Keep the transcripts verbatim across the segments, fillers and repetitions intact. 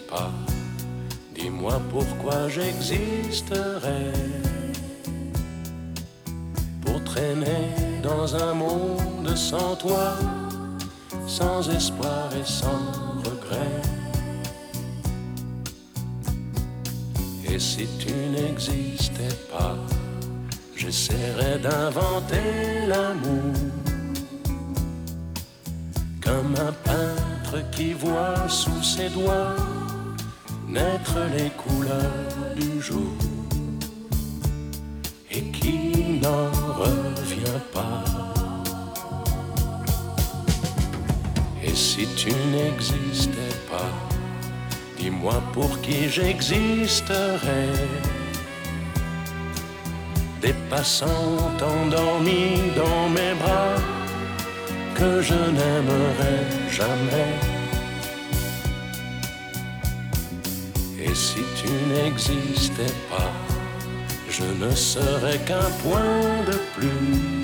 pas, dis-moi pourquoi j'existerais. Pour traîner dans un monde sans toi, sans espoir et sans regret. Et si tu n'existais pas, j'essaierais d'inventer l'amour, comme un peintre qui voit sous ses doigts naître les couleurs du jour et qui n'en revient pas. Et si tu n'existais pas, dis-moi pour qui j'existerais. Des passants endormis dans mes bras que je n'aimerais jamais. Et si tu n'existais pas, je ne serais qu'un point de plus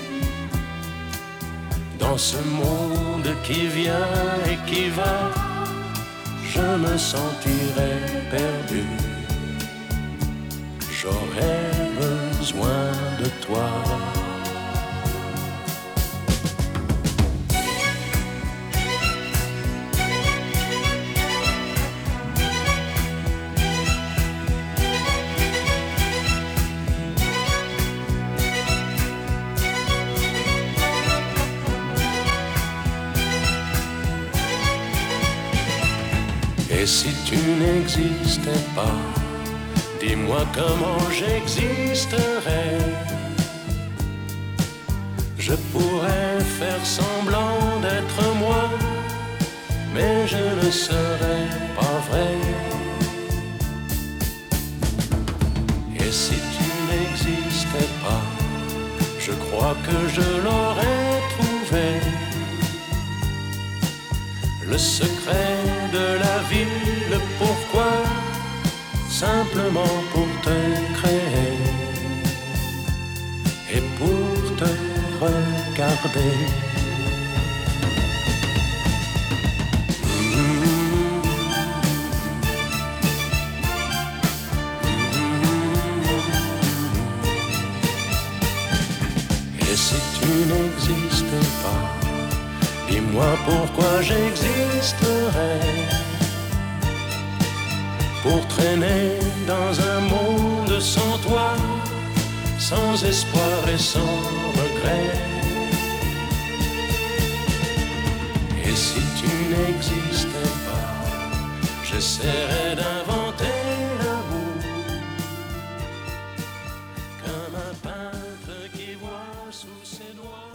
dans ce monde qui vient et qui va. Je me sentirais perdu. J'aurais besoin de toi. Et si tu n'existais pas, dis-moi comment j'existerais. Je pourrais faire semblant d'être moi, mais je ne serais pas vrai. Et si tu n'existais pas, je crois que je l'aurais trouvé. Le secret de la vie, le pourquoi, simplement pour te créer et pour te regarder. Et si tu n'existais pas, dis-moi pourquoi j'existerais. Pour traîner dans un monde sans toi, sans espoir et sans regret. Et si tu n'existais pas, j'essaierais d'inventer l'amour, comme un peintre qui voit sous ses doigts